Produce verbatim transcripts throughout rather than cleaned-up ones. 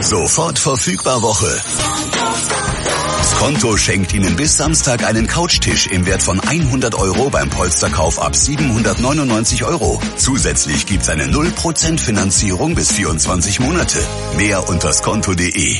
Sofort verfügbar Woche. Skonto schenkt Ihnen bis Samstag einen Couchtisch im Wert von hundert Euro beim Polsterkauf ab siebenhundertneunundneunzig Euro. Zusätzlich gibt's eine null Prozent Finanzierung bis vierundzwanzig Monate. Mehr unter skonto punkt de.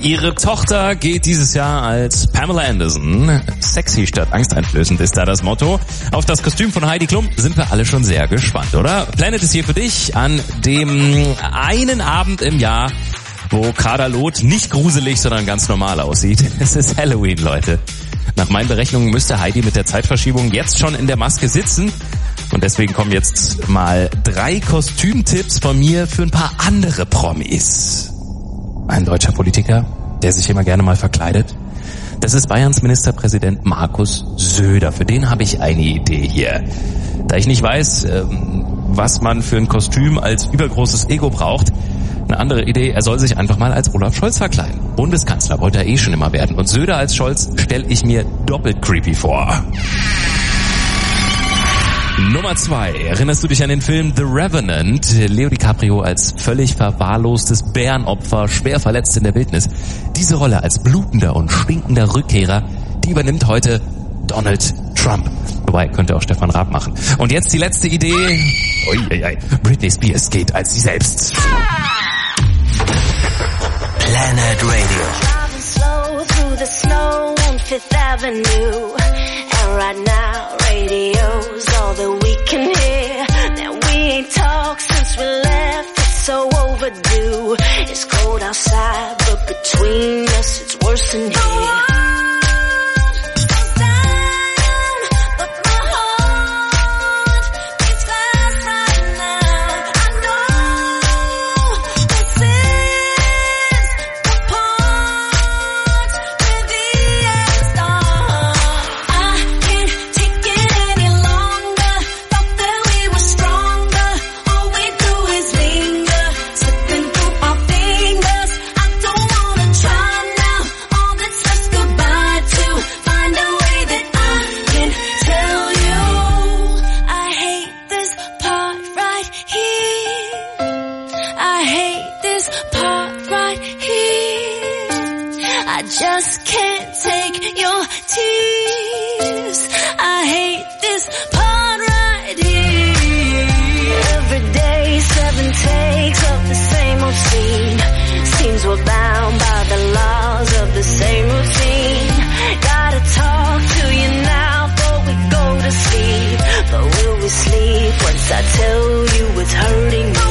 Ihre Tochter geht dieses Jahr als Pamela Anderson. Sexy statt angsteinflößend ist da das Motto. Auf das Kostüm von Heidi Klum sind wir alle schon sehr gespannt, oder? Planet ist hier für dich an dem einen Abend im Jahr, wo Kader Loth nicht gruselig, sondern ganz normal aussieht. Es ist Halloween, Leute. Nach meinen Berechnungen müsste Heidi mit der Zeitverschiebung jetzt schon in der Maske sitzen. Und deswegen kommen jetzt mal drei Kostümtipps von mir für ein paar andere Promis. Ein deutscher Politiker, der sich immer gerne mal verkleidet. Das ist Bayerns Ministerpräsident Markus Söder. Für den habe ich eine Idee hier. Da ich nicht weiß, was man für ein Kostüm als übergroßes Ego braucht, eine andere Idee, er soll sich einfach mal als Olaf Scholz verkleiden. Bundeskanzler wollte er eh schon immer werden. Und Söder als Scholz stelle ich mir doppelt creepy vor. Nummer zwei. Erinnerst du dich an den Film The Revenant? Leo DiCaprio als völlig verwahrlostes Bärenopfer, schwer verletzt in der Wildnis. Diese Rolle als blutender und stinkender Rückkehrer, die übernimmt heute Donald Trump. Wobei, könnte auch Stefan Raab machen. Und jetzt die letzte Idee. Ui, ui, ui. Britney Spears geht als sie selbst. Planet Radio. Driving slow through the snow on Fifth Avenue. And right now, radio's all that we can hear. Now we ain't talked since we left, it's so overdue. It's cold outside, but between us it's worse than here. Just can't take your tears. I hate this part right here. Every day, seven takes of the same old scene. Seems we're bound by the laws of the same routine. Gotta talk to you now before we go to sleep. But will we sleep once I tell you it's hurting me?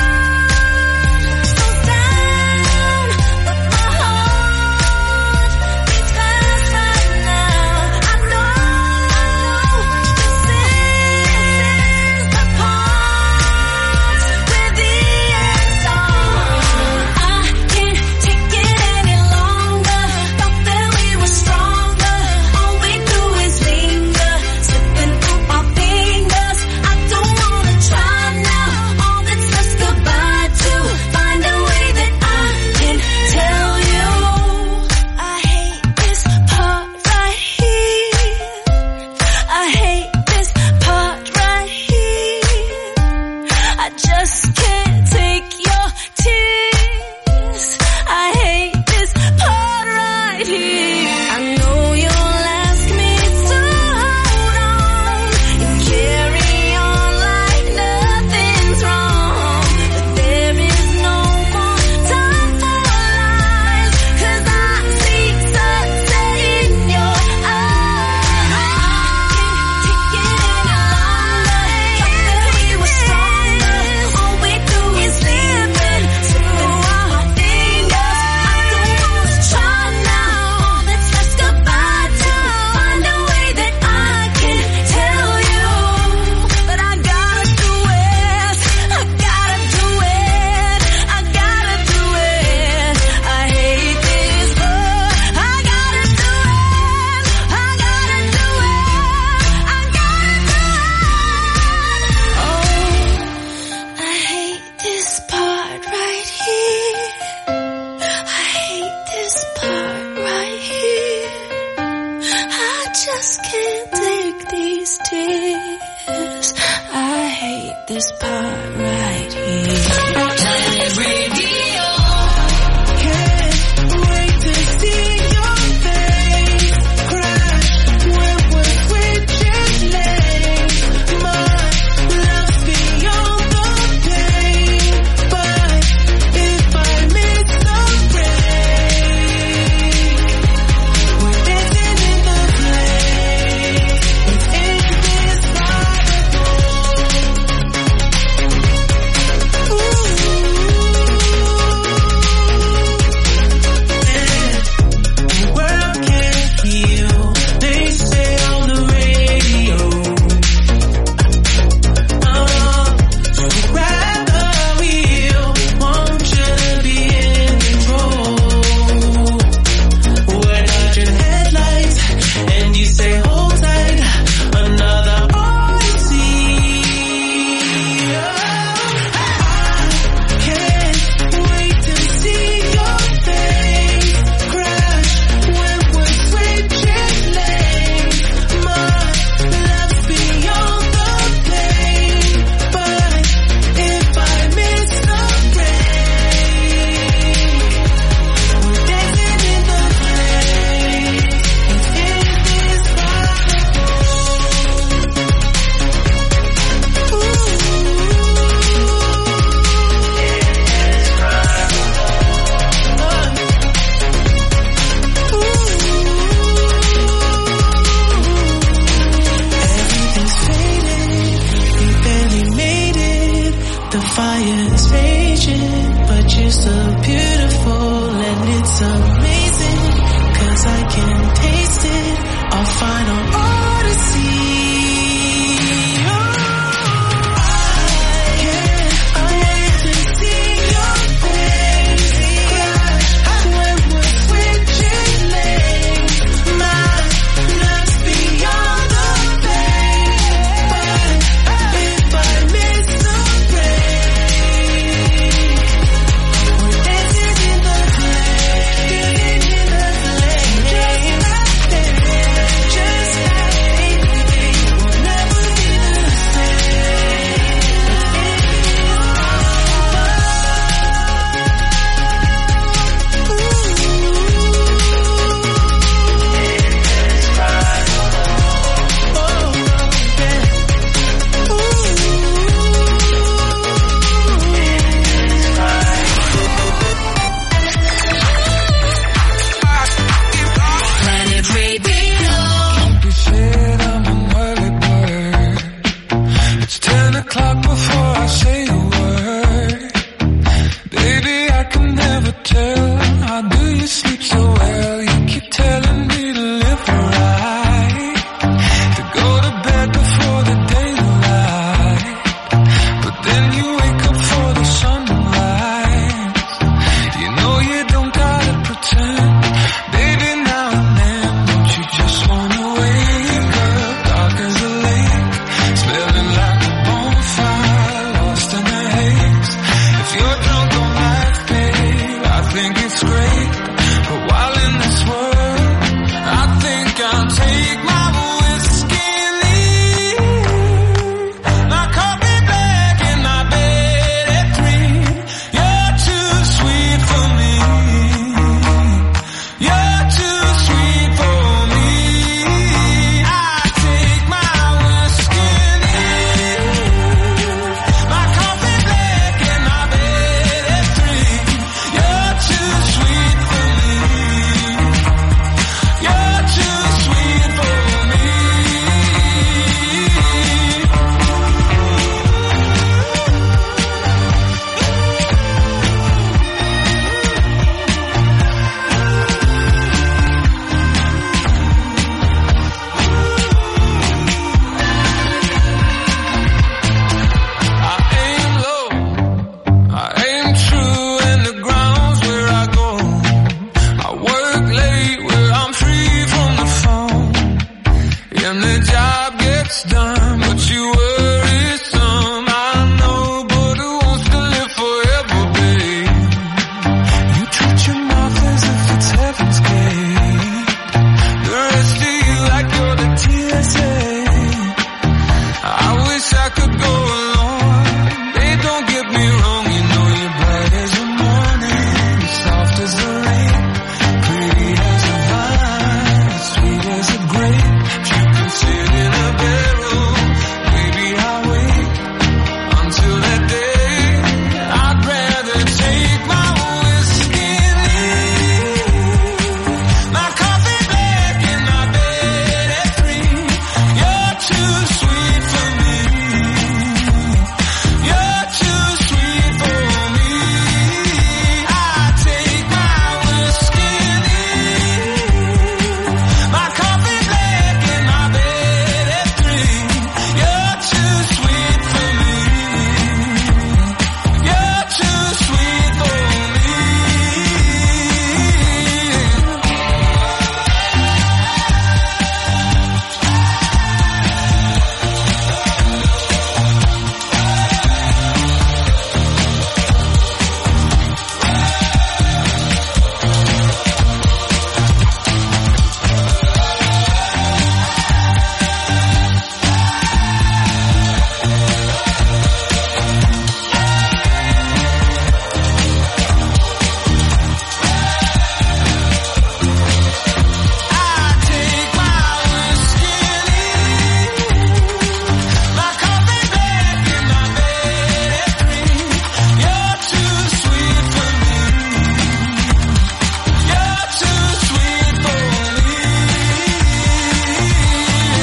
This part right here. Planet Radio. Can't wait to see your face crash when we're switching lanes. My love's beyond the pain, but if I miss the rain, fire's raging, but you're so beautiful and it's amazing, 'cause I can taste it, our final odyssey.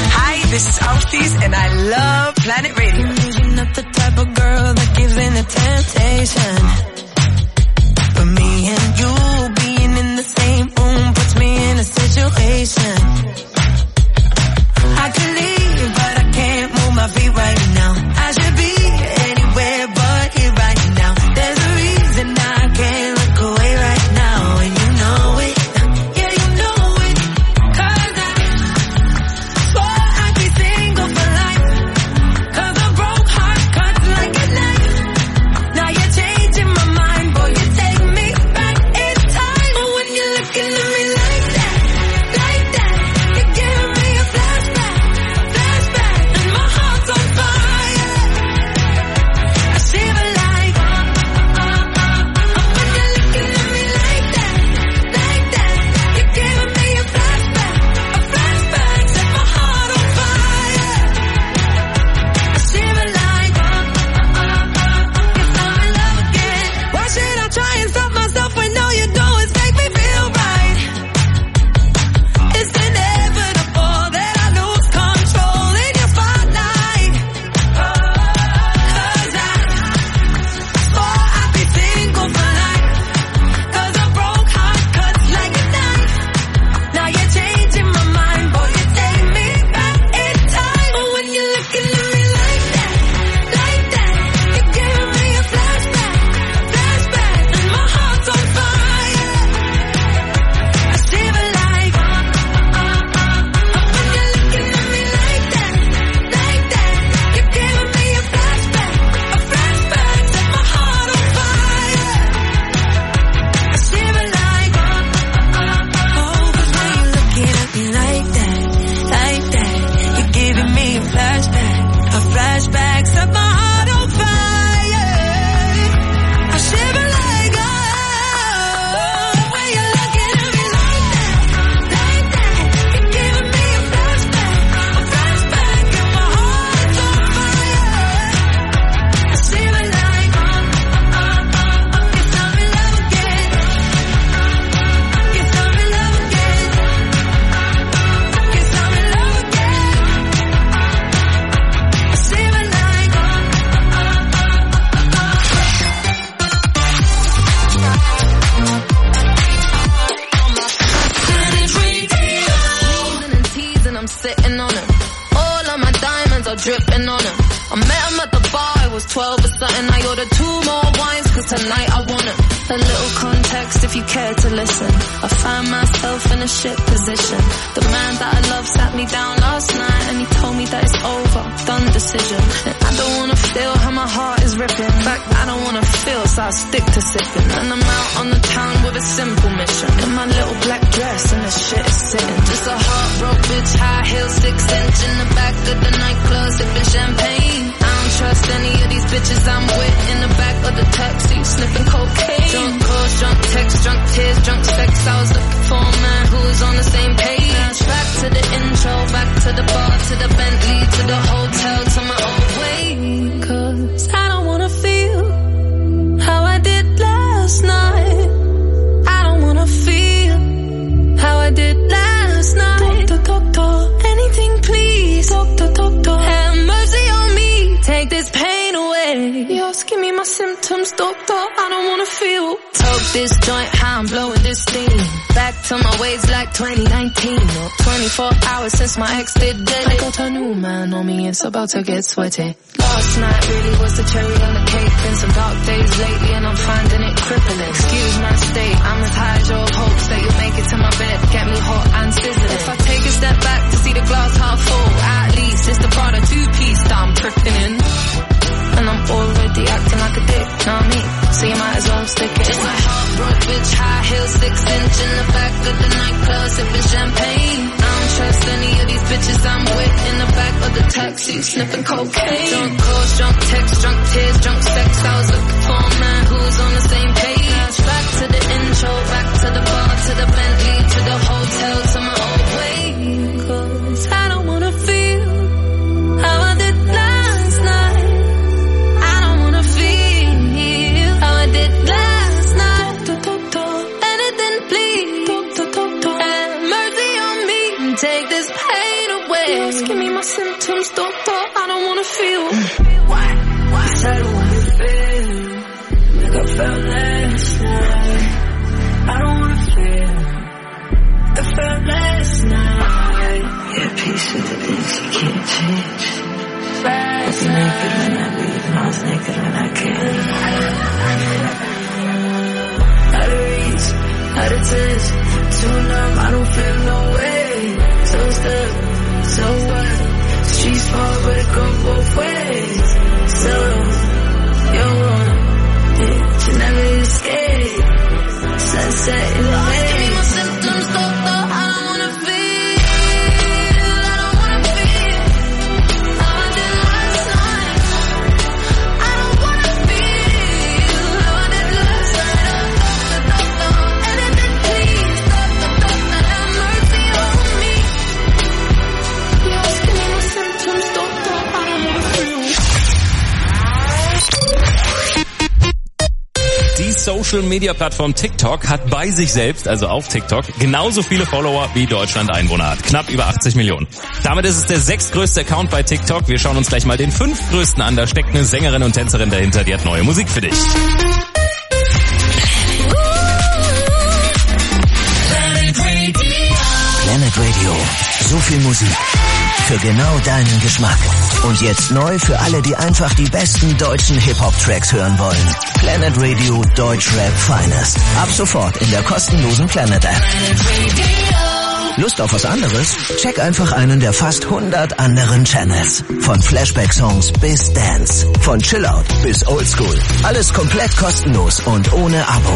This is Alfie's and I love Planet Radio. You're not the type of girl that gives in attention. situation. But me and you being in the same room puts me in a situation. I could leave, but I can't move my feet right now. I should be anywhere but here right now. There's a reason I can't look away right now, and you know it. Yeah, you know it. 'Cause I swore I'd be single for life. 'Cause a broke heart cuts like a knife. Now you're changing my mind, boy, you take me back in time. But when you're looking at me like that, like that, you're giving me a flashback, a flashback, and my heart's on fire. I shiver like, uh, uh, uh, uh. When you're looking at me like that, like that, you're giving me a flashback, a flashback, set my heart on fire. I shiver like, uh, uh, uh, uh, guess I'm in love again. Why should I try and stop myself when all you do is make me feel right? It's inevitable that I lose control in your spotlight. 'Cause I swore I'd be single for life. 'Cause a broke heart cuts like a knife. Now you're changing my mind, boy, you take me back in time. But when you're looking at me like that, like that, you're giving me a flashback, flashback, and my heart's on fire. I shiver like, uh, uh, uh, uh. When you're looking at me like that, like that, you're giving me a flashback, a flashback, set my heart on fire. I shiver like, uh, uh, uh, uh. Oh, 'cause when you're looking at me like that, like that, you're giving me a flashback, a flashback, set my heart on fire. I shiver like, oh, when you're looking at me like that, like that, you're giving me a flashback, a flashback, and my heart's on fire. I shiver like, uh, uh, uh, uh, guess I'm in love again. Guess I'm in love again. Guess I'm in love again. I shiver like, uh, uh, uh, Teasing and teasing, I'm sitting on him. All of my diamonds are dripping on him. I met him at the bar, I was twelve or something. I ordered two more wines, 'cause tonight I want him. A little context if you care to listen. I found myself in a shit position. The man that I love sat me down last night and he told me that it's over, done decision. And I don't wanna feel how my heart is ripping. In fact, I don't wanna feel, so I stick to sipping. And I'm out on the town with a simple mission. In my little black dress and the shit is sitting. Just a heartbroken bitch, high heels, six inch in the back of the nightclub, sipping champagne. I don't trust any of these bitches I'm with in the back of the taxi, sniffing cocaine. Drunk calls, drunk texts, drunk tears, drunk sex. I was looking for a man who was on the same page. Back to the intro, back to the bar, to the Bentley, to the hotel, to my old way. 'Cause I don't wanna feel how I did last night. I don't wanna feel how I did last night. Doctor, doctor, anything please. Doctor, doctor, have mercy on me. Take this pain away. You're asking me my symptoms, doctor. I don't wanna feel. Toke this joint, how I'm blowing this steam. Back to my ways like twenty nineteen. Or twenty-four hours since my ex did dead. I got a new man on me, it's about to get sweaty. Last night really was the cherry on the cake. Been some dark days lately and I'm finding it crippling. Excuse my state, I'm as high as your hopes that you'll make it to my bed. Get me hot and sizzling. If I take a step back to see the glass half full, at least it's the Prada two-piece that I'm tripping in. And I'm already acting like a dick, know what I mean? So you might as well stick it. It's a heartbroken bitch, high heels, six inch in the back of the nightclub, sipping champagne. I don't trust any of these bitches I'm with in the back of the taxi, sniffing cocaine. Drunk calls, drunk texts, drunk tears, drunk sex. I was looking for a man who was on the same page. Back to the intro, back to the bar, to the Bentley, to the hotel, to my old way. 'Cause I don't wanna feel how I did last night. I don't wanna feel how I did last night. Doctor, doctor, anything please. Doctor, doctor, have mercy on me. Take this pain away. You're asking me my symptoms, doctor. I don't wanna feel. Why? Why? Social-Media-Plattform TikTok hat bei sich selbst, also auf TikTok, genauso viele Follower wie Deutschland Einwohner hat. Knapp über achtzig Millionen. Damit ist es der sechstgrößte Account bei TikTok. Wir schauen uns gleich mal den fünftgrößten an. Da steckt eine Sängerin und Tänzerin dahinter, die hat neue Musik für dich. Planet Radio. So viel Musik. Für genau deinen Geschmack. Und jetzt neu für alle, die einfach die besten deutschen Hip-Hop-Tracks hören wollen. Planet Radio Deutschrap Finest. Ab sofort in der kostenlosen Planet App. Lust auf was anderes? Check einfach einen der fast hundert anderen Channels. Von Flashback-Songs bis Dance. Von Chillout bis Oldschool. Alles komplett kostenlos und ohne Abo.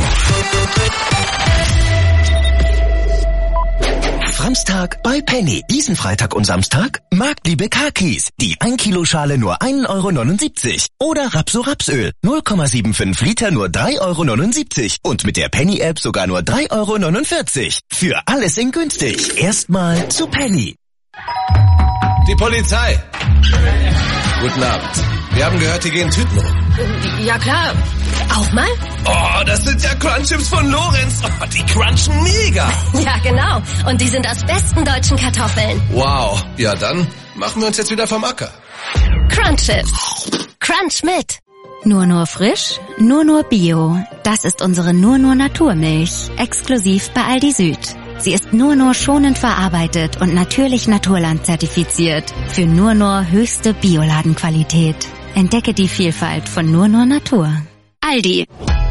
Samstag bei Penny. Diesen Freitag und Samstag Marktliebe Kakis. Die ein Kilo Schale nur ein Euro neunundsiebzig. Oder Rapso Rapsöl. null Komma fünfundsiebzig Liter nur drei Euro neunundsiebzig. Und mit der Penny-App sogar nur drei Euro neunundvierzig. Für alles in günstig. Erstmal zu Penny. Die Polizei. Guten Abend. Wir haben gehört, hier gehen Tüten rum. Ja klar. Auch mal? Oh, das sind ja Crunchips von Lorenz. Oh, die crunchen mega. Ja, genau. Und die sind aus besten deutschen Kartoffeln. Wow. Ja, dann machen wir uns jetzt wieder vom Acker. Crunchips. Crunch mit. Nur nur frisch, nur nur Bio. Das ist unsere Nur nur Naturmilch. Exklusiv bei Aldi Süd. Sie ist nur nur schonend verarbeitet und natürlich Naturland zertifiziert. Für nur nur höchste Bioladenqualität. Entdecke die Vielfalt von nur nur Natur. Aldi.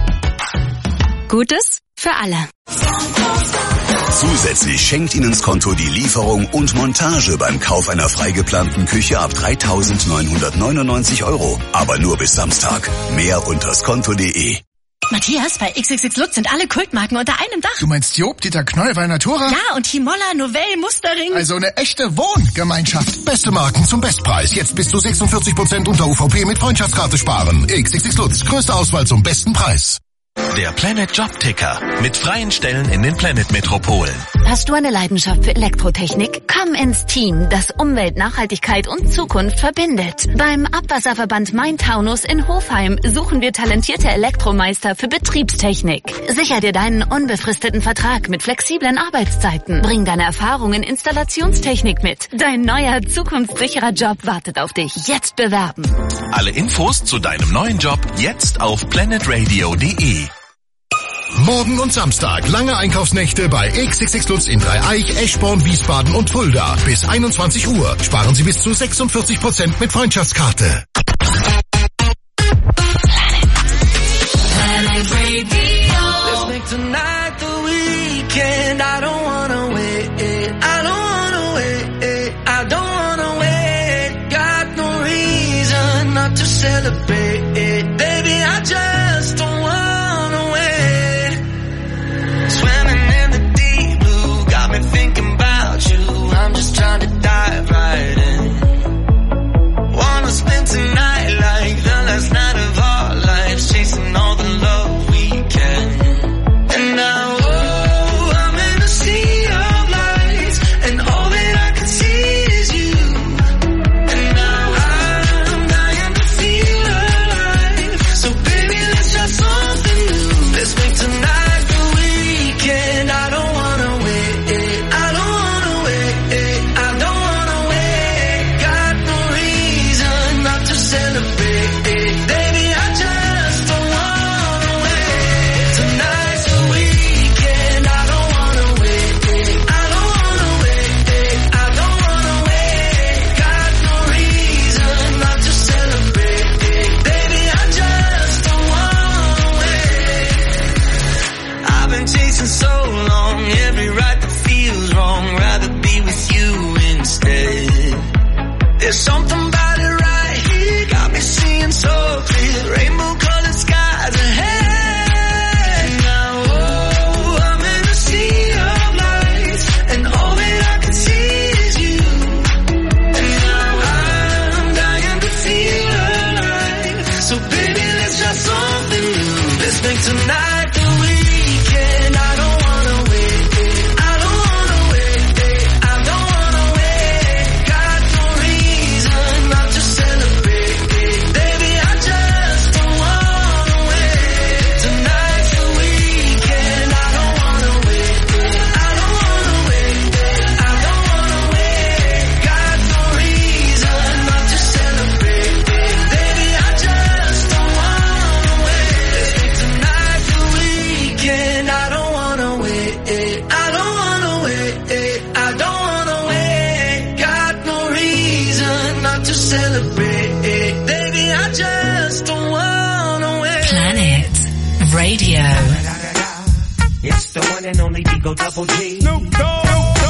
Gutes für alle. Zusätzlich schenkt Ihnen das Konto die Lieferung und Montage beim Kauf einer freigeplanten Küche ab dreitausendneunhundertneunundneunzig Euro. Aber nur bis Samstag. Mehr unter skonto punkt de. Matthias, bei X X X Lutz sind alle Kultmarken unter einem Dach. Du meinst Job, Dieter Knoll, Valnatura? Ja, und Himolla, Novell, Mustering. Also eine echte Wohngemeinschaft. Beste Marken zum Bestpreis. Jetzt bis zu sechsundvierzig Prozent unter U V P mit Freundschaftskarte sparen. X X X Lutz, größte Auswahl zum besten Preis. Der Planet Job Ticker mit freien Stellen in den Planet Metropolen. Hast du eine Leidenschaft für Elektrotechnik? Komm ins Team, das Umwelt, Nachhaltigkeit und Zukunft verbindet. Beim Abwasserverband Main-Taunus in Hofheim suchen wir talentierte Elektromeister für Betriebstechnik. Sicher dir deinen unbefristeten Vertrag mit flexiblen Arbeitszeiten. Bring deine Erfahrung in Installationstechnik mit. Dein neuer, zukunftssicherer Job wartet auf dich. Jetzt bewerben. Alle Infos zu deinem neuen Job jetzt auf planetradio punkt de. Morgen und Samstag lange Einkaufsnächte bei X X X Lutz in Dreieich, Eschborn, Wiesbaden und Fulda. Bis einundzwanzig Uhr sparen Sie bis zu sechsundvierzig Prozent mit Freundschaftskarte. Planet Radio. Let's make tonight the weekend. I don't wanna wait. I don't wanna wait. I don't wanna wait. Got no reason not to celebrate. Baby, I just don't wanna wait. Swimming in the deep blue, got me thinking about you. I'm just trying to dive right in. Wanna spend tonight like the last night of our lives, chasing all the love we can. And now, oh, I'm in a sea of lights, and all that I can see is you. And now I'm dying to feel alive. So baby, let's try something new. Let's make tonight the weekend. I don't wanna wait. I don't wanna wait. I don't wanna wait. Got no reason not to celebrate. Baby, I just don't wanna wait. Tonight's the weekend. I don't wanna wait. I don't wanna wait. I don't wanna wait. Got no reason not to celebrate. Baby, I just don't wanna wait. I've been chasing so long, every right that feels wrong. Rather be with you instead. There's something about it right here, got me seeing so clear. Rainbow colored skies ahead. Now, oh, I'm in a sea of lights, and all that I can see is you. And now I'm dying to feel alive. So baby, let's try something new. Let's make tonight the weekend. I don't wanna wait. I don't wanna wait. I don't wanna wait. Got no reason not to celebrate. Baby, I just don't wanna wait. Tonight's Radio. It's the one and only Digo Double G. Snoop Dogg.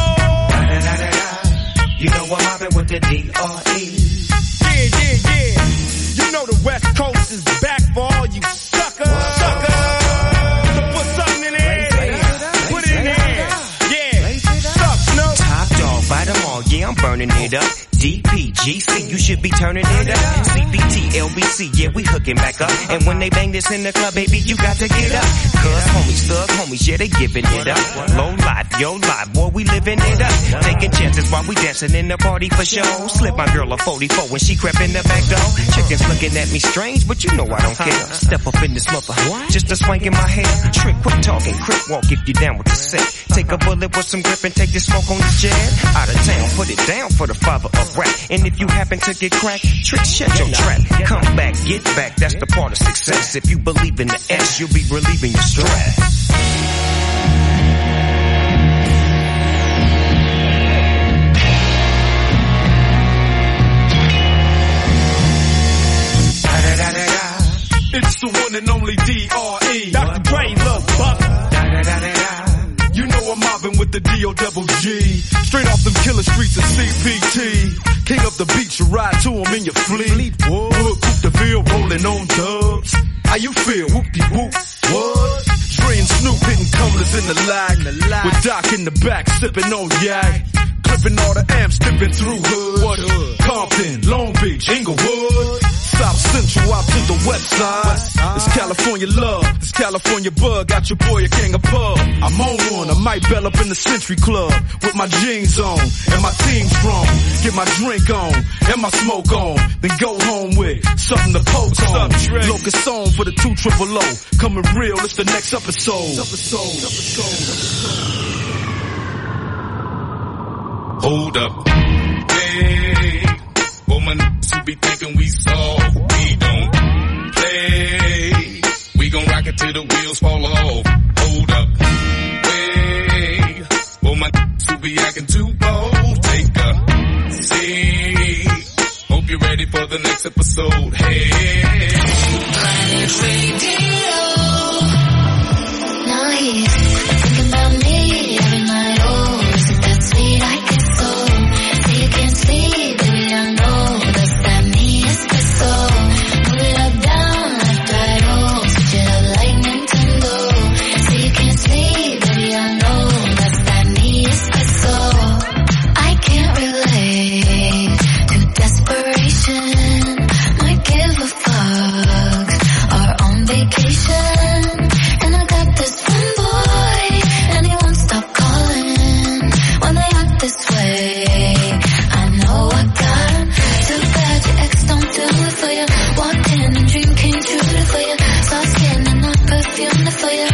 You know I'm mobbing with the D R E. Yeah, yeah, yeah. You know the West Coast is back for all you suckers. Suckers. So put something in there. Put it in there. Yeah. Suck, Snoop. Top dog, bite them all. Yeah, I'm burning it up. D P G C, you should be turning it up. C B T, L B C, yeah, we hooking back up. And when they bang this in the club, baby, you got to get up. Cuz homies, thug homies, yeah, they giving it up. Low life, yo life, boy, we living it up. Taking chances while we dancing in the party for show. Slip my girl a forty-four when she crept in the back door. Chickens looking at me strange, but you know I don't care. Step up in this mother, just a swank in my hair. Trick, quit talking, crip walk if you down with the set. Take a bullet with some grip and take this smoke on the jet. Out of town, put it down for the father of rap. And if you happen to get cracked, trick, shut your trap. Come back, get back, that's the part of success. If you believe in the S, you'll be relieving your stress. It's the one and only D R E. Doctor Dre, Lil Buck. You know I'm mobbing with the D O double G. Straight off them killer streets of C P T. King up the beach, you ride to him in your fleet. Wood, Coupe de Ville, rolling on dubs. How you feel? Whoop-de-whoop. What? Dre and Snoop hitting cumblers in the lag. With Doc in the back, sipping on yak. Clipping all the amps, dipping through hood. What hood? Compton, Long Beach, Inglewood. South Central out to the west side. It's California love, it's California bug. Got your boy a king of pub. I'm on one, I might bell up in the Century Club. With my jeans on, and my team strong. Get my drink on, and my smoke on. Then go home with something to poke on. Locust on for the two triple O. Coming real, it's the next episode. episode, episode, episode. Hold up. Hey, woman, who be thinking we soft. We don't play. We gon' rock it till the wheels fall off. Hold up. Hey, woman, who be acting too bold. Take a seat. Hope you're ready for the next episode. Hey. Planet Radio. Now he's thinking about me every night. Oh, is it that sweet? I get so. See you can't sleep, baby, I know. Does that mean it's the soul? Move it up, down, left, right, oh. Switch it up like Nintendo. See you can't sleep, baby, I know. Does that mean it's the soul? I can't relate to desperation. Might give a fuck. Are on vacation. And I got this one boy, and he won't stop calling. When they act this way, I know I got him. Too bad your ex don't do it for you. Walked in and dream came true for you. Soft skin and not perfumed for you.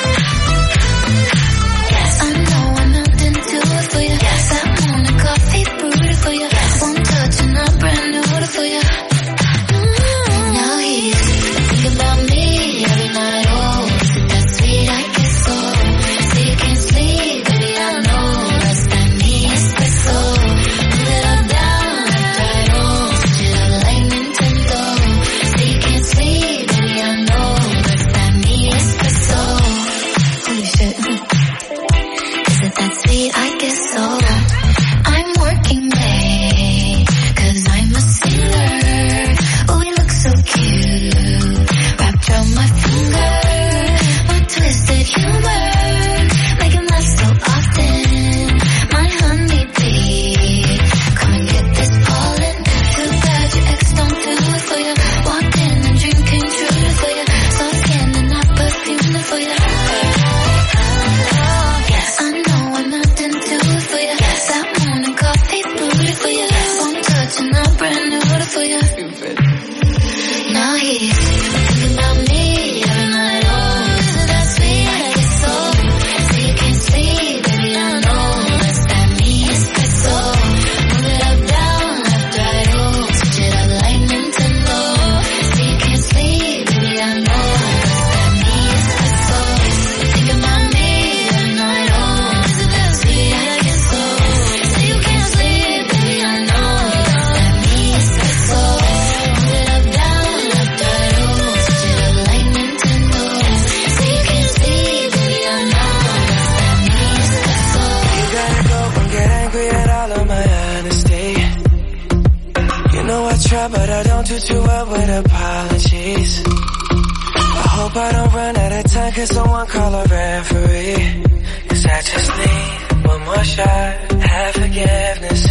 Yes, I know I didn't do it for you. Yes, that morning coffee brewed it for you. Yes, one touch and I brand new it for you. Mm, now he's thinking about me every night. Oh, is it that sweet? I get so. See you can't sleep, baby, I know. Does that mean it's the soul? Move it up, down, left, right, oh. Switch it up like Nintendo. See you can't sleep, baby, I know. Does that mean it's the soul? suit you up with apologies. I hope I don't run out of time, cause someone call a referee. Cause I just need one more shot, have forgiveness.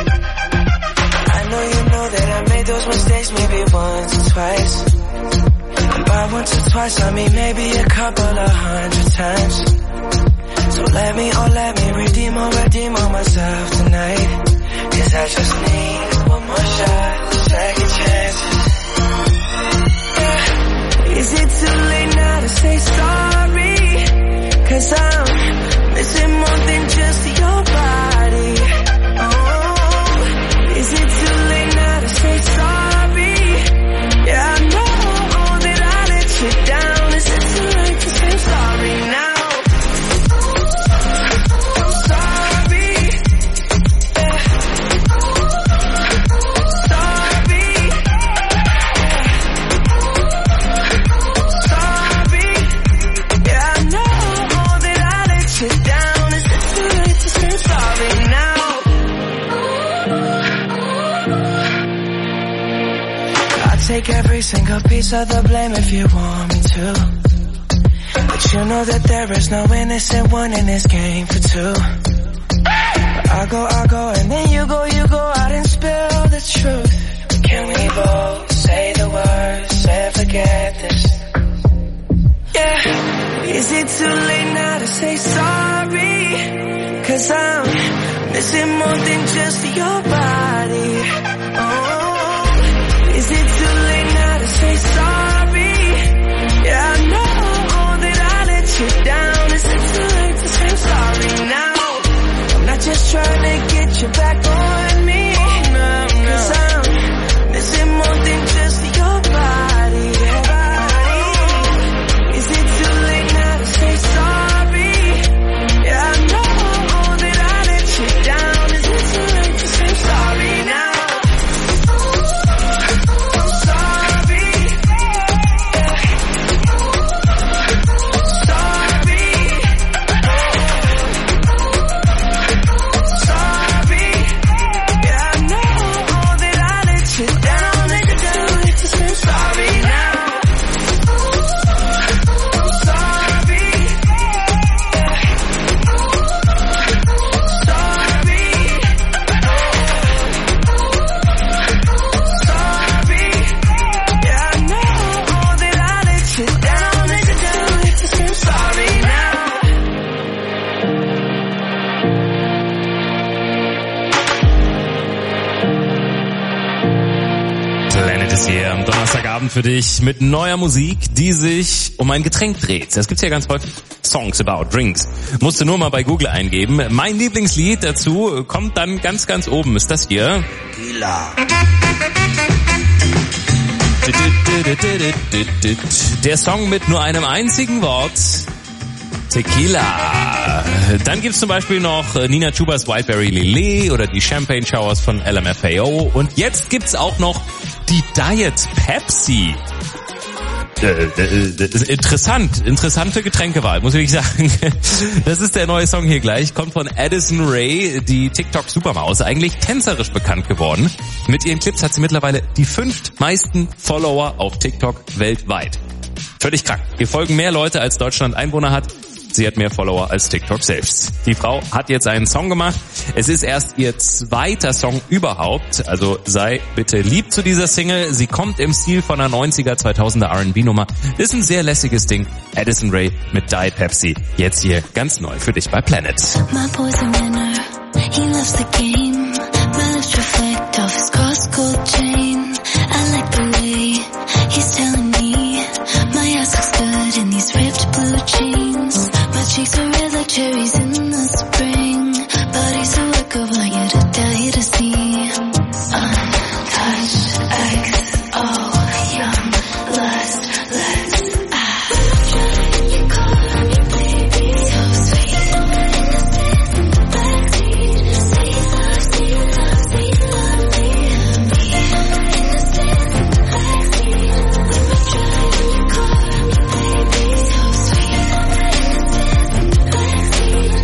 I know you know that I made those mistakes maybe once or twice. And by once or twice I mean maybe a couple of hundred times. So let me, oh let me redeem or redeem on myself tonight. Cause I just need one more shot, second chances. Yeah. Is it too late now to say sorry? Cause I'm missing more than just your body. Oh, is it too late now to say sorry? Yeah, I know that I let you down. Is it too late to say sorry now? Take every single piece of the blame if you want me to. But you know that there is no innocent one in this game for two. But I go, I go, and then you go, you go out and spill the truth. Can we both say the words and forget this? Yeah. Is it too late now to say sorry? Cause I'm missing more than just your body. Oh. Is it too late now to say sorry? Yeah, I know that I let you down. Is it too late to say sorry now? I'm not just trying to get you back on me. Cause I'm missing more than just your body. Is it too late now to say sorry? Yeah, I know that I let you down. Is it too late to say sorry now? Für dich mit neuer Musik, die sich um ein Getränk dreht. Das gibt's ja ganz häufig. Songs about drinks. Musst du nur mal bei Google eingeben. Mein Lieblingslied dazu kommt dann ganz, ganz oben. Ist das hier? Tequila. Der Song mit nur einem einzigen Wort. Tequila. Dann gibt's zum Beispiel noch Nina Chubas Wildberry Lillet oder die Champagne Showers von L M F A O. Und jetzt gibt's auch noch die Diet Pepsi. Äh, äh, interessant, interessante Getränkewahl, muss ich sagen. Das ist der neue Song hier gleich, kommt von Addison Rae, die TikTok-Supermaus, eigentlich tänzerisch bekannt geworden. Mit ihren Clips hat sie mittlerweile die fünftmeisten Follower auf TikTok weltweit. Völlig krank. Ihr folgen mehr Leute, als Deutschland Einwohner hat. Sie hat mehr Follower als TikTok selbst. Die Frau hat jetzt einen Song gemacht. Es ist erst ihr zweiter Song überhaupt. Also sei bitte lieb zu dieser Single. Sie kommt im Stil von einer neunziger, zweitausender R and B-Nummer. Ist ein sehr lässiges Ding. Addison Rae mit Diet Pepsi. Jetzt hier ganz neu für dich bei Planet. My boy's a winner. He loves the game. My lips reflect off his cross gold chain. I like the way he's telling me my ass looks good in these ripped blue jeans. My cheeks are red like cherries in the spring. Body's so wet, go like you to die to see. Untouched X, oh, young lust, let's ah. You call me baby, so sweet, innocent, backseat, sweet love, sweet love, sweet love, leave me innocent, backseat. When we drive in your car, me baby, so sweet, innocent, backseat.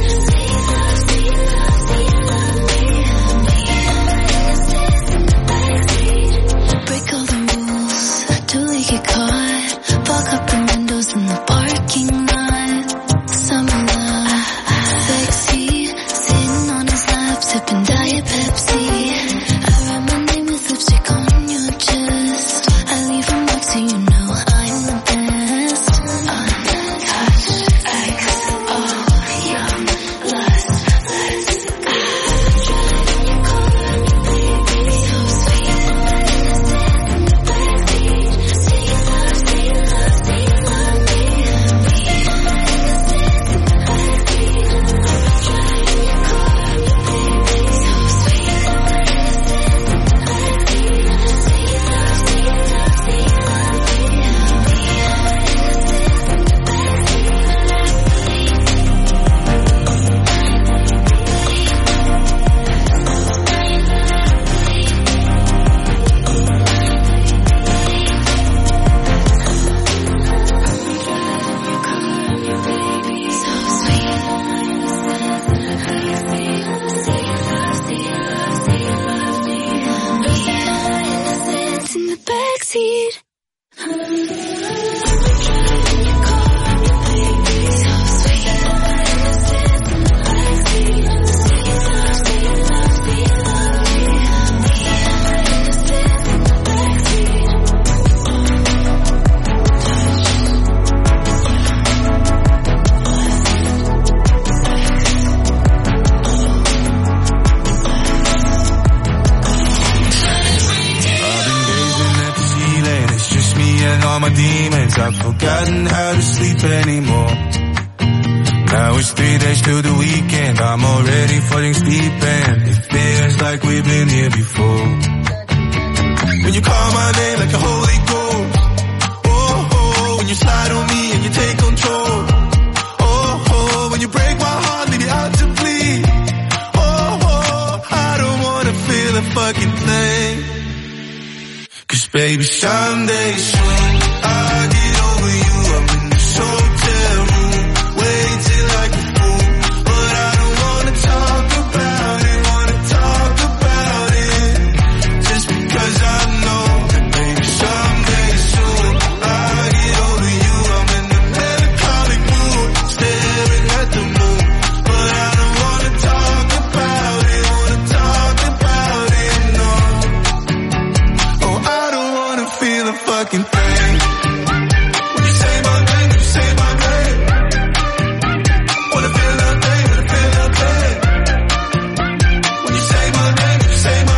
nights I've forgotten how to sleep anymore. Now it's three days till the weekend, I'm already falling asleep and it feels like we've been here before. When you call my name like a Holy Ghost, oh, oh, when you slide on me and you take control, oh, oh, when you break my heart, leave it out to bleed, oh, oh, I don't wanna feel a fucking thing. Cause baby, someday soon, I'll get over you, I'm in this hotel room, wait till I get full, but I don't wanna talk about it, wanna talk about it, just because I know that baby, someday soon, I'll get over you, I'm in the melancholic mood, staring at the moon, but I don't wanna talk about it, wanna talk about it, no. Oh, I don't wanna feel a fucking thing. When you say my name, you say my name. Wanna feel nothing, wanna feel nothing. When you say my name, you say my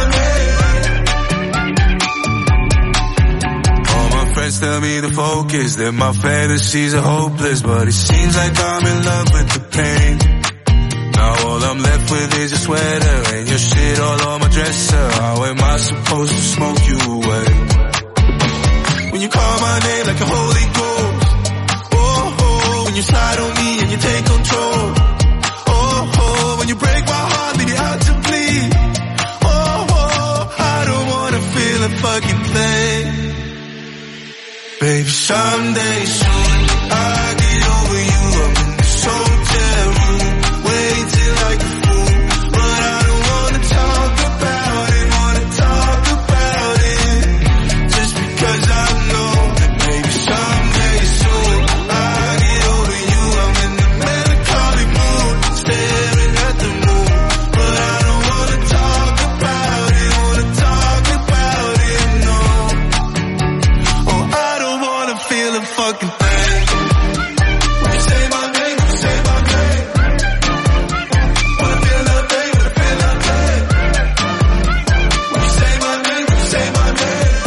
name. All my friends tell me to focus, that my fantasies are hopeless, but it seems like I'm in love with the pain. Now all I'm left with is your sweater and your shit all on my dresser. How am I supposed to smoke you away? When you call my name like a Holy Ghost, oh, oh, when you slide on me and you take control, oh, oh, when you break my heart, leave it out to bleed, oh, oh, I don't wanna feel a fucking thing. Baby, someday soon, I'll get over you, I'm in this hotel room, wait till I get full, but I don't wanna talk about it, wanna talk about it, just because I know that baby, someday soon, I'll get over you, I'm in the melancholic mood, staring at the moon, but I don't wanna talk about it, wanna talk about it, no. Oh, I don't wanna feel a fucking thing. When you say my name, you say my name. Wanna feel nothing, wanna feel nothing. When you say my name, you say my name.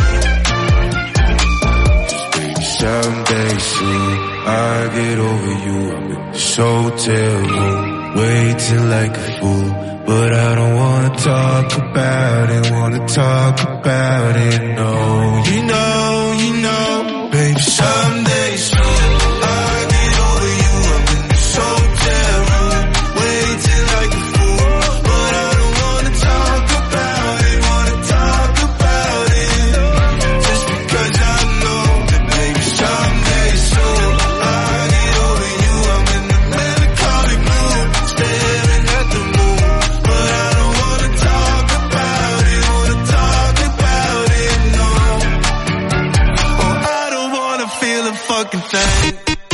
Someday soon, I'll get over you, I'm in this hotel room, waiting like a fool, but I don't wanna talk about it, wanna talk about it, no. You know, you know, baby, someday soon, I'll get over you, I'm in this hotel room, waiting like a fool, but I don't wanna talk about it, wanna talk about it, just because I know that baby, someday soon, I'll get over you, I'm in the melancholic mood, staring at the moon, but I don't wanna talk about it, wanna talk about it, no. Oh, I don't wanna feel a fucking thing.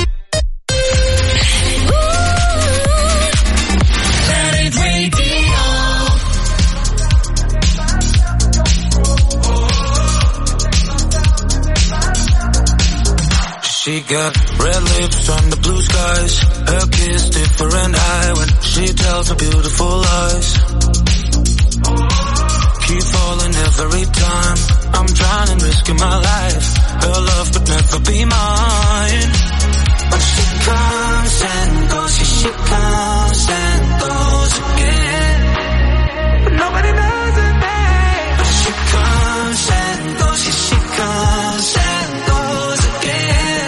Planet Radio. She got red lips on the blue skies, her kiss different eye when she tells her beautiful lies. Keep falling every time, I'm drowning, risking my life, her love could never be mine. But she comes and goes, yeah, she comes and goes again, but nobody knows her name. But she comes and goes, yeah, she comes and goes again,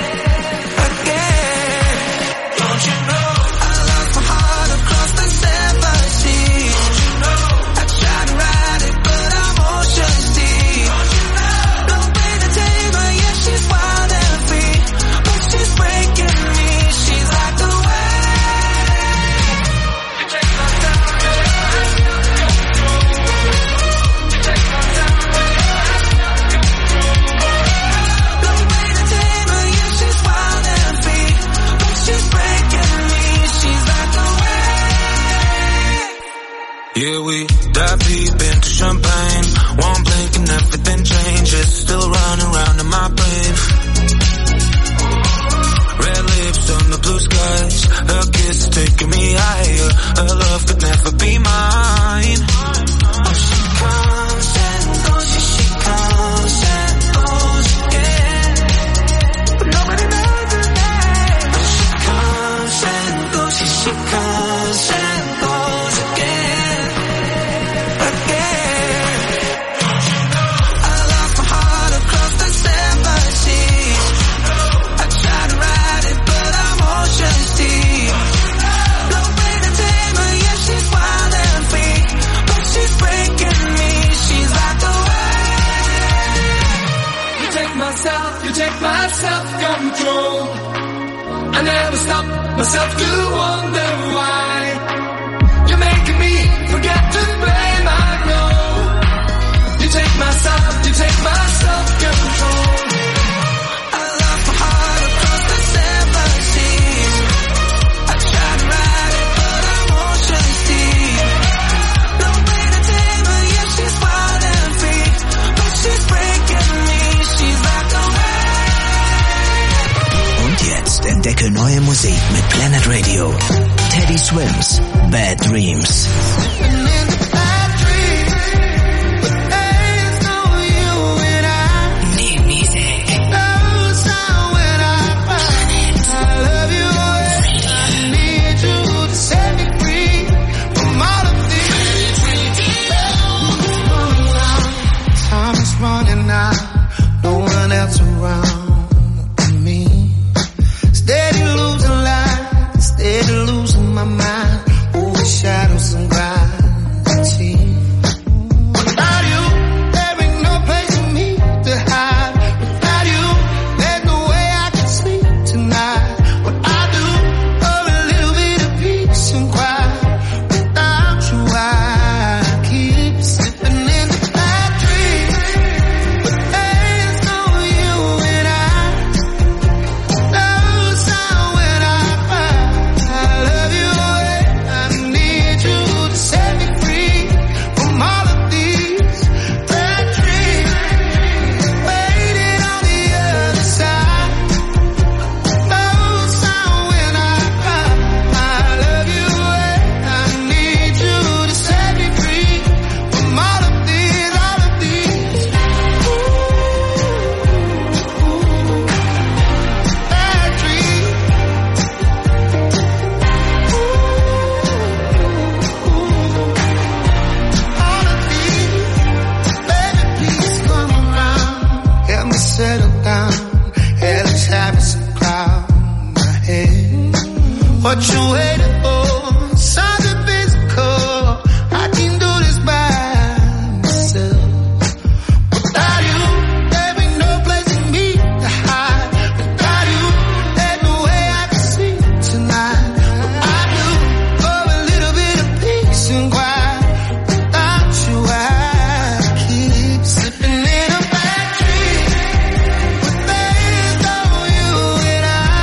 again. Don't you know I lost my heart across the seven seas? Don't you know I tried to ride it, but I'm ocean's deep. Don't you know no way to tame her, yeah, she's wild and free, but she's breaking me. She's like the yeah, we dive deep into champagne, one blink and everything changes, still running round in my brain. Red lips on the blue skies, her kiss is taking me higher, her love could never be mine. Oh, she comes and goes, yeah, she comes and goes again, but my self-control. I never stop myself to wonder why. You're making me forget to blame, I know. You take my side, you take my self-control. I love my heart across the seven seas. I try to ride it, but I'm ocean deep. No way to tame her, yeah, she's wild and free. But she's breaking me, she's like a wave. Und jetzt entdecke neue Musik mit Planet Radio. Teddy Swims, Bad Dreams. Running out, no one else around me. Steady losing light, steady losing my mind. Over shadows and gravity. Without you, there ain't no place for me to hide. Without you, there's no way I can sleep tonight. What I do for a little bit of peace and quiet. Without you, I keep slipping into bad dreams. What you waiting for? Something physical. I can do this by myself. Without you, there ain't no place for me to hide. Without you, there's no way I can sleep tonight. What I do for a little bit of peace and quiet. Without you, I keep slipping in a bad dream. But there's no you and I.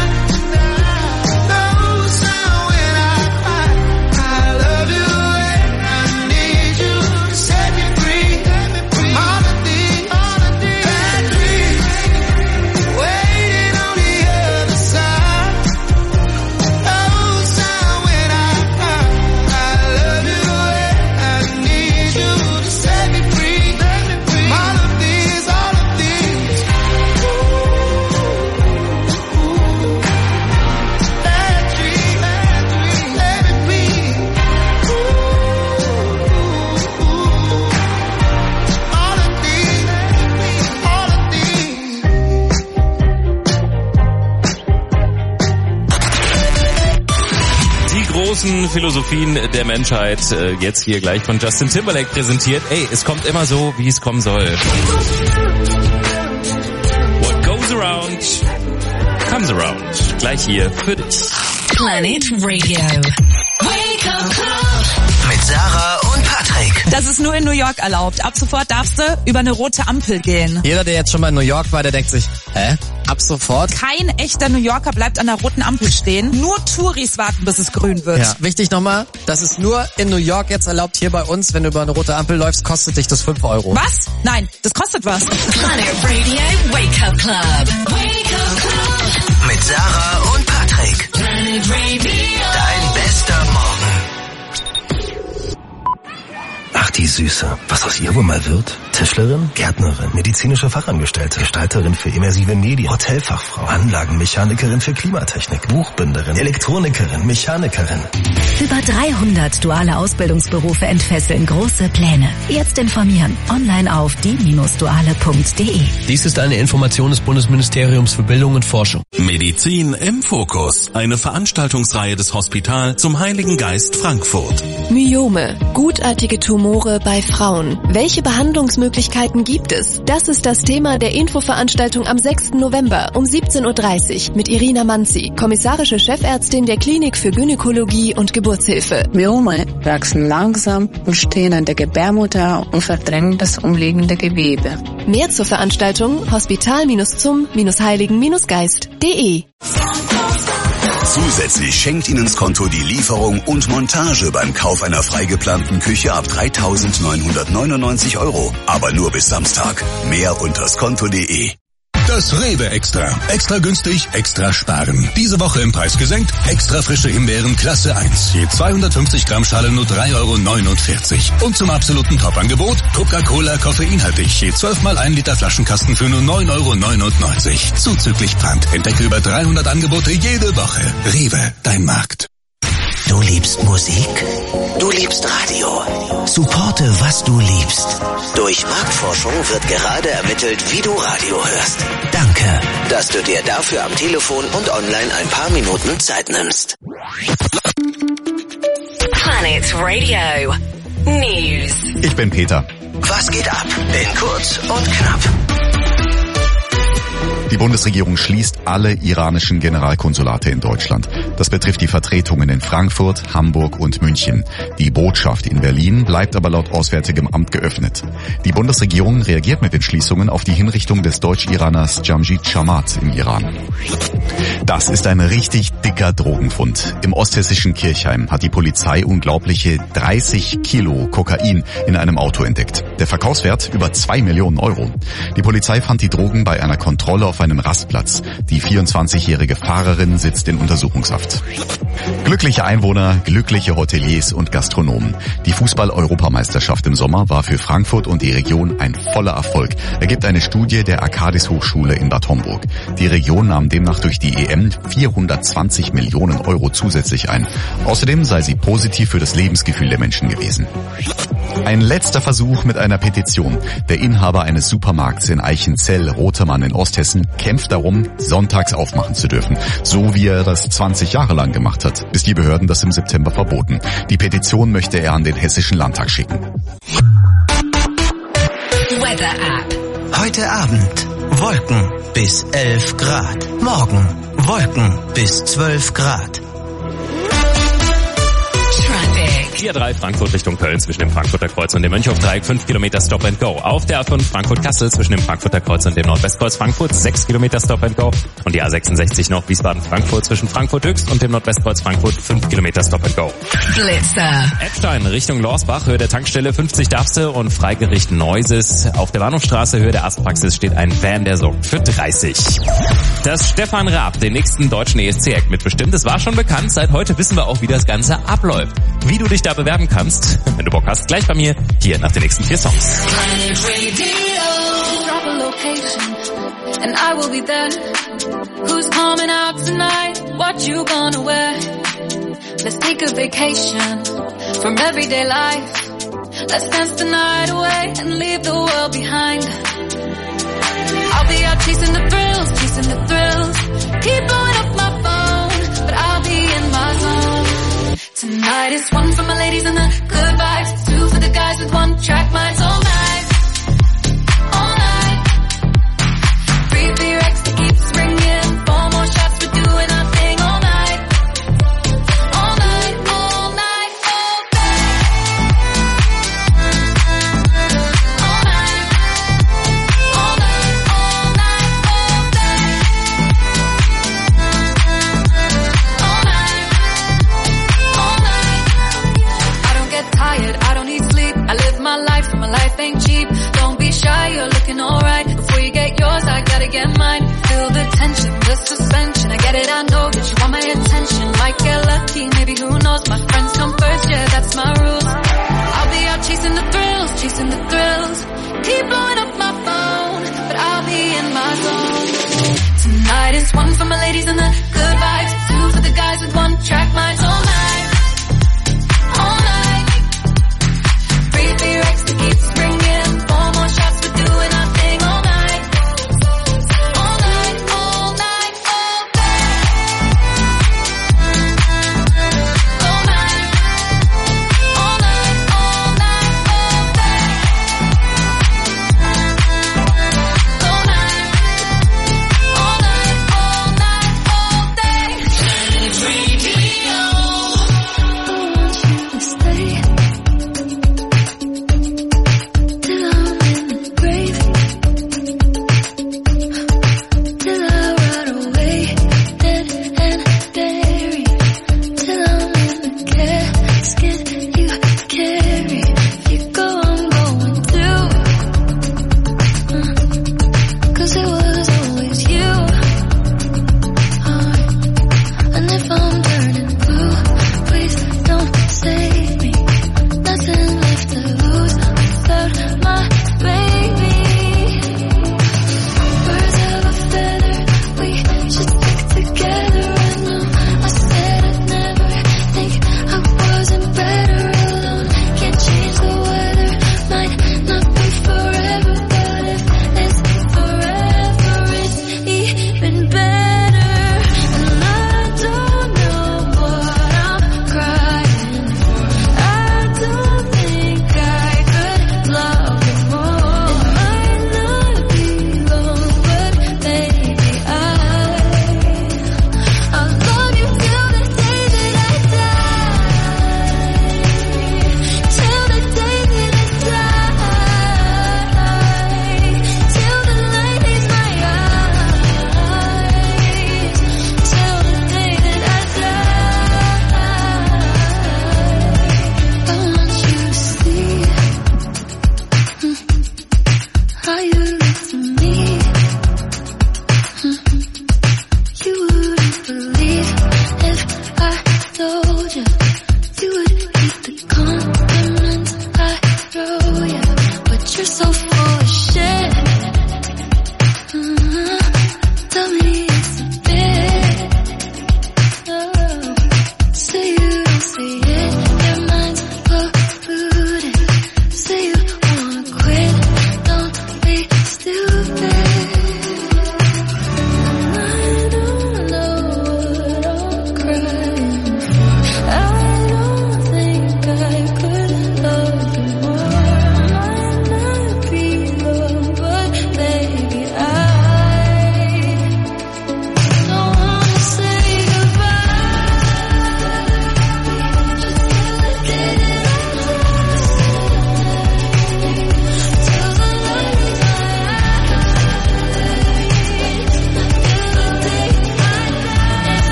Philosophien der Menschheit äh, jetzt hier gleich von Justin Timberlake präsentiert. Ey, es kommt immer so, wie es kommen soll. What goes around, comes around. Gleich hier für dich. Planet Radio. Wake up Club. Mit Sarah und Patrick. Das ist nur in New York erlaubt. Ab sofort darfst du über eine rote Ampel gehen. Jeder, der jetzt schon mal in New York war, der denkt sich, hä? Ab sofort? Kein echter New Yorker bleibt an der roten Ampel stehen. Nur Touris warten, bis es grün wird. Ja, wichtig nochmal, das ist nur in New York jetzt erlaubt. Hier bei uns, wenn du über eine rote Ampel läufst, kostet dich das fünf Euro. Was? Nein, das kostet was. Planet Radio Wake Up Club. Wake Up Club. Mit Sarah und Patrick. Planet Radio. Dein bester Morgen. Ach, die Süße. Was aus ihr wohl mal wird? Tischlerin, Gärtnerin, medizinische Fachangestellte, Gestalterin für immersive Medien, Hotelfachfrau, Anlagenmechanikerin für Klimatechnik, Buchbinderin, Elektronikerin, Mechanikerin. Über dreihundert duale Ausbildungsberufe entfesseln große Pläne. Jetzt informieren. Online auf die duale punkt de. Dies ist eine Information des Bundesministeriums für Bildung und Forschung. Medizin im Fokus. Eine Veranstaltungsreihe des Hospitals zum Heiligen Geist Frankfurt. Myome. Gutartige Tumore bei Frauen. Welche Behandlungsmöglichkeiten gibt es? Das ist das Thema der Infoveranstaltung am sechsten November um siebzehn Uhr dreißig mit Irina Manzi, kommissarische Chefärztin der Klinik für Gynäkologie und Geburtshilfe. Myome wachsen langsam und stehen an der Gebärmutter und verdrängen das umliegende Gewebe. Mehr zur Veranstaltung hospital-zum-heiligen-geist punkt de. Zusätzlich schenkt Ihnen das Konto die Lieferung und Montage beim Kauf einer freigeplanten Küche ab dreitausendneunhundertneunundneunzig Euro. Aber nur bis Samstag. Mehr unter skonto punkt de. Das Rewe Extra. Extra günstig, extra sparen. Diese Woche im Preis gesenkt. Extra frische Himbeeren Klasse eins. Je zweihundertfünfzig Gramm Schale nur drei Euro neunundvierzig. Und zum absoluten Top-Angebot Coca-Cola koffeinhaltig. Je zwölf mal ein Liter Flaschenkasten für nur neun Euro neunundneunzig. Zuzüglich Pfand. Entdecke über dreihundert Angebote jede Woche. Rewe, dein Markt. Du liebst Musik? Du liebst Radio? Supporte, was du liebst. Durch Marktforschung wird gerade ermittelt, wie du Radio hörst. Danke, dass du dir dafür am Telefon und online ein paar Minuten Zeit nimmst. Planet Radio News. Ich bin Peter. Was geht ab? In kurz und knapp. Die Bundesregierung schließt alle iranischen Generalkonsulate in Deutschland. Das betrifft die Vertretungen in Frankfurt, Hamburg und München. Die Botschaft in Berlin bleibt aber laut Auswärtigem Amt geöffnet. Die Bundesregierung reagiert mit den Schließungen auf die Hinrichtung des Deutsch-Iraners Jamshid Chamat im Iran. Das ist ein richtig dicker Drogenfund. Im osthessischen Kirchheim hat die Polizei unglaubliche dreißig Kilo Kokain in einem Auto entdeckt. Der Verkaufswert über zwei Millionen Euro. Die Polizei fand die Drogen bei einer Kontrolle auf einem Rastplatz. Die vierundzwanzigjährige Fahrerin sitzt in Untersuchungshaft. Glückliche Einwohner, glückliche Hoteliers und Gastronomen. Die Fußball-Europameisterschaft im Sommer war für Frankfurt und die Region ein voller Erfolg, ergibt eine Studie der Arcadis Hochschule in Bad Homburg. Die Region nahm demnach durch die E M vierhundertzwanzig Millionen Euro zusätzlich ein. Außerdem sei sie positiv für das Lebensgefühl der Menschen gewesen. Ein letzter Versuch mit einer Petition. Der Inhaber eines Supermarkts in Eichenzell, Rotermann in Osthessen, kämpft darum, sonntags aufmachen zu dürfen. So wie er das zwanzig Jahre lang gemacht hat, bis die Behörden das im September verboten. Die Petition möchte er an den Hessischen Landtag schicken. Weather App. Heute Abend Wolken bis elf Grad. Morgen Wolken bis zwölf Grad. vier drei Frankfurt Richtung Köln zwischen dem Frankfurter Kreuz und dem Mönchhof-Dreieck fünf Kilometer Stop and Go. Auf der A fünf Frankfurt-Kassel zwischen dem Frankfurter Kreuz und dem Nordwestkreuz Frankfurt sechs Kilometer Stop and Go. Und die A sechsundsechzig noch Wiesbaden-Frankfurt zwischen Frankfurt-Höchst und dem Nordwestkreuz Frankfurt fünf Kilometer Stop and Go. Blitzer. Eppstein Richtung Lorsbach, Höhe der Tankstelle fünfzig Darfste und Freigericht Neuses. Auf der Bahnhofstraße, Höhe der Arztpraxis, steht ein Van, der sorgt für dreißig. Dass Stefan Raab den nächsten deutschen E S C-Act mitbestimmt, das war schon bekannt. Seit heute wissen wir auch, wie das Ganze abläuft. Wie du dich da bewerben kannst, wenn du Bock hast, gleich bei mir, hier nach den nächsten vier Songs. And I will be there. Who's coming out tonight? What you gonna wear? Let's take a vacation from everyday life. Let's dance the night away and leave the world behind. I'll be out chasing the thrills, chasing the thrills. Keep blowing up my phone, but I'll be in my zone. Tonight is one for my ladies and the good vibes, two for the guys with one track minds all night, all night. Free for your ex that keeps ringing, four more shots, we're doing our thing all night, all night, all night, all day, all night, all night, all night, all day.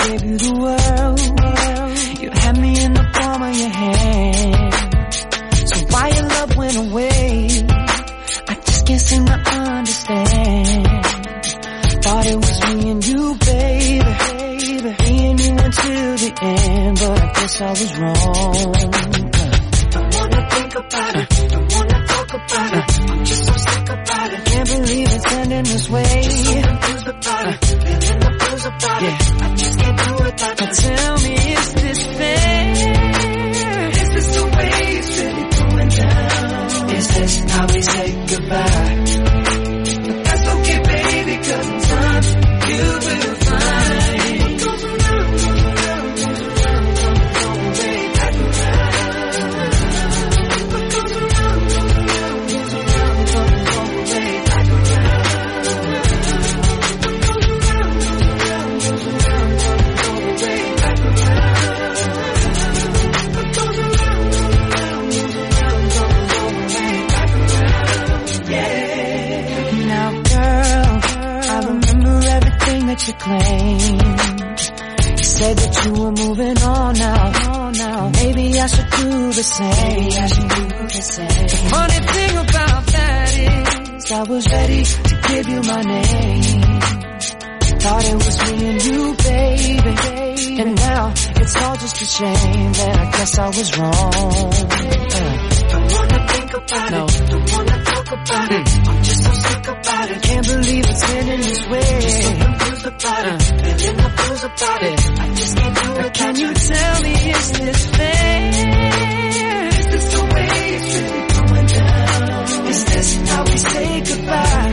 gave you the world. You had me in the palm of your hand. So why your love went away? I just can't seem to understand. Thought it was me and you, baby. Me and you until the end, but I guess I was wrong. Don't wanna think about it, don't wanna talk about it. I'm just so sick about it. Can't believe it's ending this way. Just so confused about it, feeling the blues about it. I just can't do it without you. Tell me, is this fair? Is this the way it's really going down? Is this how we say goodbye? But that's okay, baby, 'cause in time you will find. That you claimed. You said that you were moving on now. now. Maybe I should do the same. Maybe I should do the same. The funny thing about that is I was ready to give you my name. Thought it was me and you, baby. And now it's all just a shame that I guess I was wrong. Uh. Don't wanna think about no. it. Don't wanna talk about mm. it. I'm just so sick about it. Can't believe it's ending this way. Just so confused about it. Feeling the blues about it. I just can't do it. Can you tell me, is this fair? Is this the way it's really going down? Is this how we say goodbye?